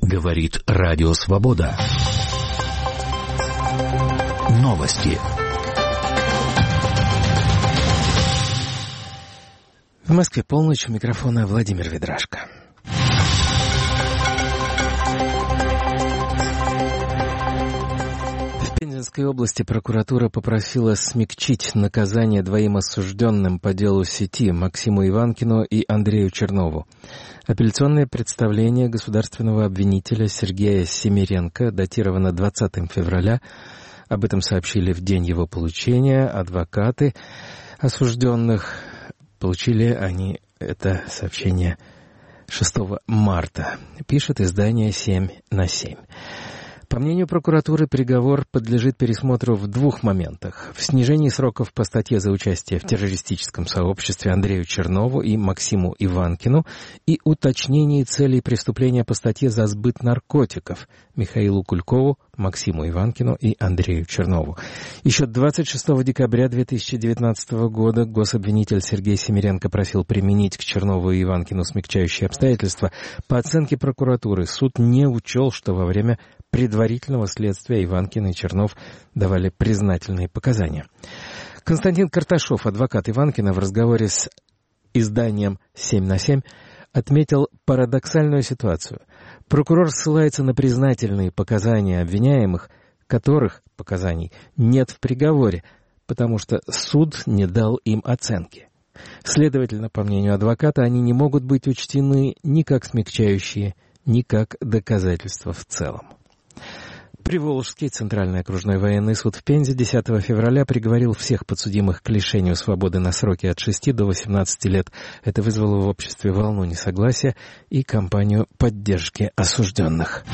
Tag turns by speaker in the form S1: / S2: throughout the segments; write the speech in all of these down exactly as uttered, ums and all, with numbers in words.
S1: Говорит Радио Свобода. Новости.
S2: В Москве полночь, у микрофона Владимир Ведрашко. В Пензенской области прокуратура попросила смягчить наказание двоим осужденным по делу сети Максиму Иванкину и Андрею Чернову. Апелляционное представление государственного обвинителя Сергея Семеренко датировано двадцатого февраля. Об этом сообщили в день его получения адвокаты осужденных. Получили они это сообщение шестого марта. Пишет издание семь на семь. По мнению прокуратуры, приговор подлежит пересмотру в двух моментах. В снижении сроков по статье за участие в террористическом сообществе Андрею Чернову и Максиму Иванкину и уточнении целей преступления по статье за сбыт наркотиков Михаилу Кулькову, Максиму Иванкину и Андрею Чернову. Еще двадцать шестого декабря две тысячи девятнадцатого года гособвинитель Сергей Семеренко просил применить к Чернову и Иванкину смягчающие обстоятельства. По оценке прокуратуры, суд не учел, что во время предварительного следствия Иванкин и Чернов давали признательные показания. Константин Карташов, адвокат Иванкина, в разговоре с изданием семь на семь отметил парадоксальную ситуацию. Прокурор ссылается на признательные показания обвиняемых, которых показаний нет в приговоре, потому что суд не дал им оценки. Следовательно, по мнению адвоката, они не могут быть учтены ни как смягчающие, ни как доказательства в целом. Приволжский Центральный окружной военный суд в Пензе десятого февраля приговорил всех подсудимых к лишению свободы на сроки от шести до восемнадцати лет. Это вызвало в обществе волну несогласия и кампанию поддержки осужденных.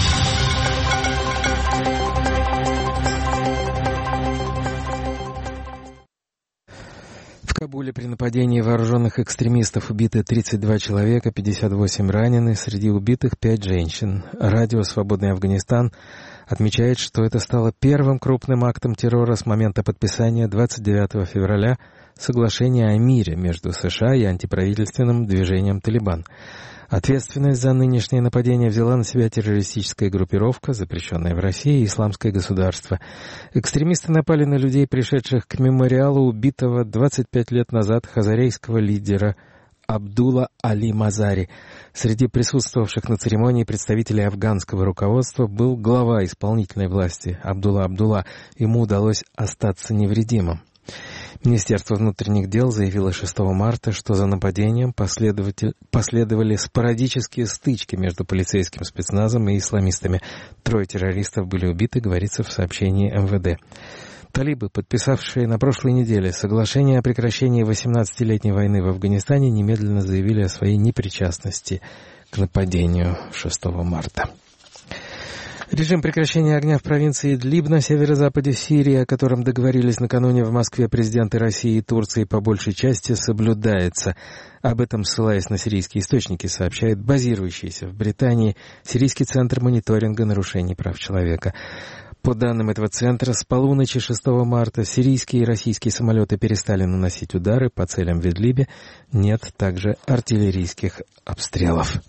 S2: В Кабуле при нападении вооруженных экстремистов убиты тридцать два человека, пятьдесят восемь ранены, среди убитых пять женщин. Радио «Свободный Афганистан» отмечает, что это стало первым крупным актом террора с момента подписания двадцать девятого февраля соглашения о мире между США и антиправительственным движением «Талибан». Ответственность за нынешнее нападение взяла на себя террористическая группировка, запрещенная в России, «Исламское государство». Экстремисты напали на людей, пришедших к мемориалу убитого двадцать пять лет назад хазарейского лидера Абдулла Али Мазари. Среди присутствовавших на церемонии представителей афганского руководства был глава исполнительной власти Абдулла Абдулла. Ему удалось остаться невредимым. Министерство внутренних дел заявило шестого марта, что за нападением последовали спорадические стычки между полицейским спецназом и исламистами. Трое террористов были убиты, говорится в сообщении эм вэ дэ. Талибы, подписавшие на прошлой неделе соглашение о прекращении восемнадцатилетней войны в Афганистане, немедленно заявили о своей непричастности к нападению шестого марта. Режим прекращения огня в провинции Идлиб на северо-западе Сирии, о котором договорились накануне в Москве президенты России и Турции, по большей части соблюдается. Об этом, ссылаясь на сирийские источники, сообщает базирующийся в Британии Сирийский центр мониторинга нарушений прав человека. По данным этого центра, с полуночи шестого марта сирийские и российские самолеты перестали наносить удары по целям в Идлибе. Нет также артиллерийских обстрелов.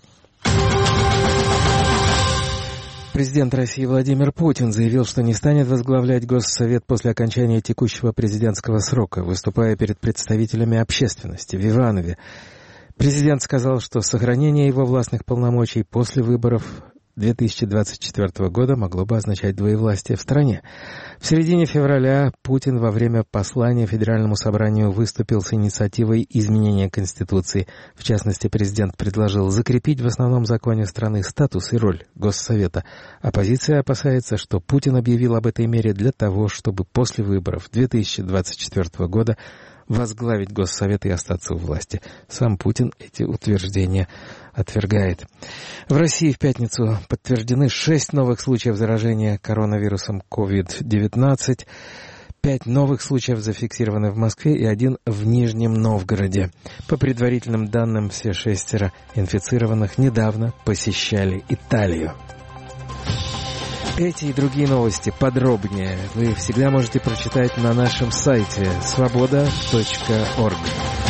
S2: Президент России Владимир Путин заявил, что не станет возглавлять Госсовет после окончания текущего президентского срока, выступая перед представителями общественности в Иванове. Президент сказал, что сохранение его властных полномочий после выборов две тысячи двадцать четвёртого года могло бы означать двоевластие в стране. В середине февраля Путин во время послания Федеральному собранию выступил с инициативой изменения Конституции. В частности, президент предложил закрепить в основном законе страны статус и роль Госсовета. Оппозиция опасается, что Путин объявил об этой мере для того, чтобы после выборов две тысячи двадцать четвёртого года возглавить Госсовет и остаться у власти. Сам Путин эти утверждения отвергает. В России в пятницу подтверждены шесть новых случаев заражения коронавирусом ковид девятнадцать. Пять новых случаев зафиксированы в Москве и один в Нижнем Новгороде. По предварительным данным, все шестеро инфицированных недавно посещали Италию. Эти и другие новости подробнее вы всегда можете прочитать на нашем сайте свобода точка орг.